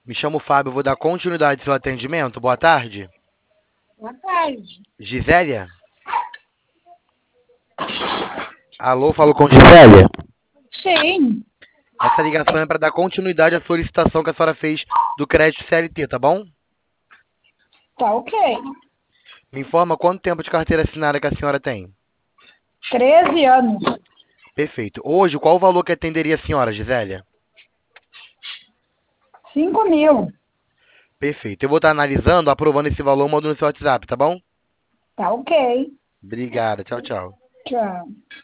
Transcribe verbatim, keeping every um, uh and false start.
Me chamo Fábio, vou dar continuidade ao seu atendimento. Boa tarde. Boa tarde. Gisélia? Alô, falo com Gisélia? Sim, Essa ligação é para dar continuidade à solicitação que a senhora fez do crédito C L T, tá bom? tá ok. Me informa quanto tempo de carteira assinada que a senhora tem. Treze anos. Perfeito. Hoje, qual o valor que atenderia a senhora, Gisélia? Cinco mil. Perfeito. Eu vou estar analisando, aprovando esse valor, mando no seu WhatsApp, tá bom? Tá ok. Obrigada. Tchau, tchau. Tchau.